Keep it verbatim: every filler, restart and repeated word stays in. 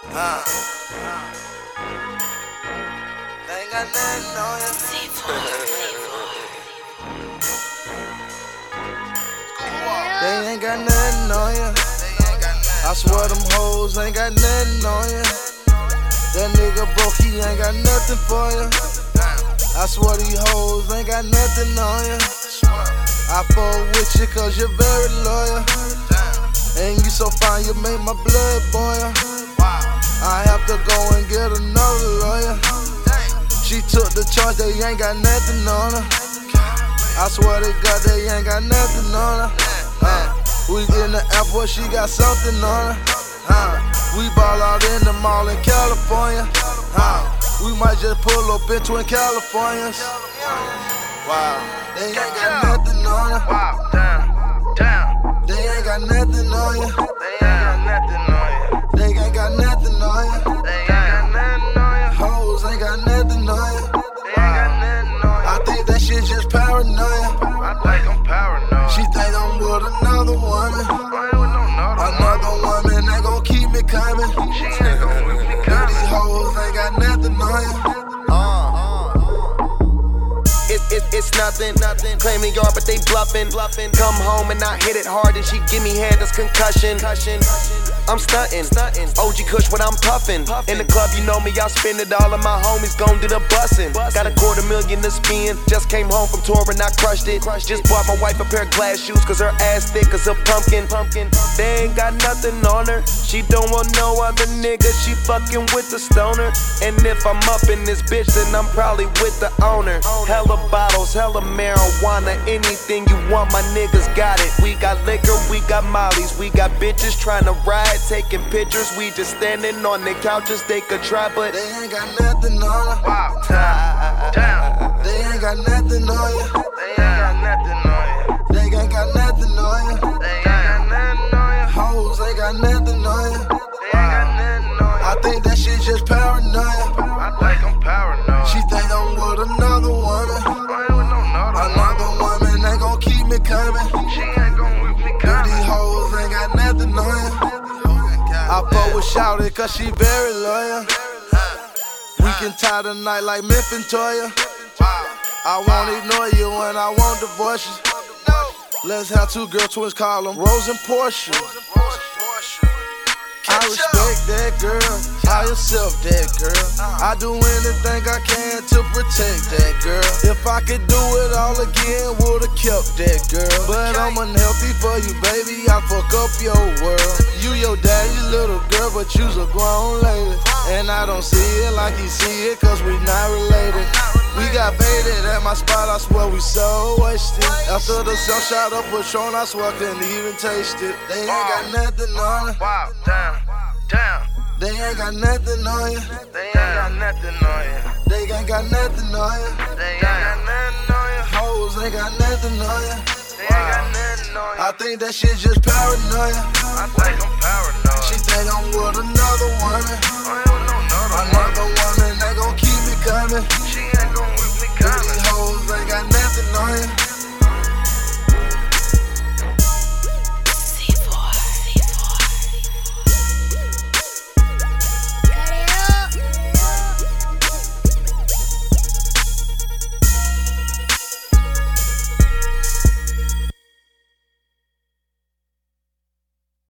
Uh, they ain't got nothing on ya. They ain't got nothing on ya. I swear them hoes ain't got nothing on ya. That nigga broke, he ain't got nothing for ya. I swear these hoes ain't got nothing on ya. I fuck with you cause you're very loyal. And you so fine, you make my blood boil. I have to go and get another lawyer. She took the charge, they ain't got nothing on her. I swear to God, they ain't got nothing on her. Uh, we in the airport, she got something on her. Uh, we ball out in the mall in California. Uh, we might just pull up in Twin Californias. Wow, they ain't got nothing on her. Wow, damn, damn. They ain't got nothing on you. They ain't got nothing on you. They ain't got nothing on you. They ain't got nothing on you. Hoes ain't got nothing on you. They ain't got nothing on you. I think that shit just paranoia. I think I'm paranoid. She think I'm with another woman. I ain't with no another Another woman that gon' keep me coming. She ain't gon' whip me But these coming. hoes ain't got nothing on you. It, it, it's nothing, nothing. Claiming yard, but they bluffing, bluffing. Come home and I hit it hard, and she give me head that's concussion. concussion. I'm stunting, stunting. O G Kush when I'm puffing. In the club, you know me, I spend it all. Of my homies gon' do the bussin'. Got a quarter million to spend. Just came home from touring, I crushed it. Just bought my wife a pair of glass shoes, cause her ass thick as a pumpkin. pumpkin. They ain't got nothing on her. She don't want no other nigga. She fucking with the stoner. And if I'm up in this bitch, then I'm probably with the owner. Hella bottles, hella marijuana. Anything you want, my niggas got it. We got liquor, we got mollies. We got bitches trying to ride, taking pictures. We just standing on the couches, they could try, but They ain't got nothing on her. Wow, damn, damn. They ain't got nothing on you. They ain't got nothing on you. They ain't got nothing on you. They ain't got nothing on you. Hoes ain't got nothing on you. They ain't got nothing on you. I think that shit just paranoia. I think I'm paranoid. She think I'm with another woman. I ain't with no another Another woman that gon' keep me coming. She ain't gon' whip me But these coming. hoes ain't got nothing on you. I fuck with Shawty cause she very loyal. We can tie the night like Myth and Toya. I won't ignore you and I won't divorce you. Let's have two girl twins, call them Rose and Portia. I respect that girl, I accept that girl. I do anything I can to protect that girl. If I could do it all again, would've kept that girl. But I'm unhealthy for you, baby, I fuck up your world. You your daddy's little girl, but you's a grown lady. And I don't see it like you see it, cause we not related. We got baited at my spot, I swear we so wasted. After the sun shot up Patron, I swear I couldn't even taste it. They ain't got nothing on it. Wow, damn, damn. They ain't got nothing on you. They ain't got nothing on you. They ain't got nothing on you. They ain't got nothing on you. Hoes ain't got nothing on you. They ain't got nothing on you. I think that shit just paranoia. I think I'm paranoid. She think I'm with another woman. I ain't with no another Another woman that gon' keep me coming. She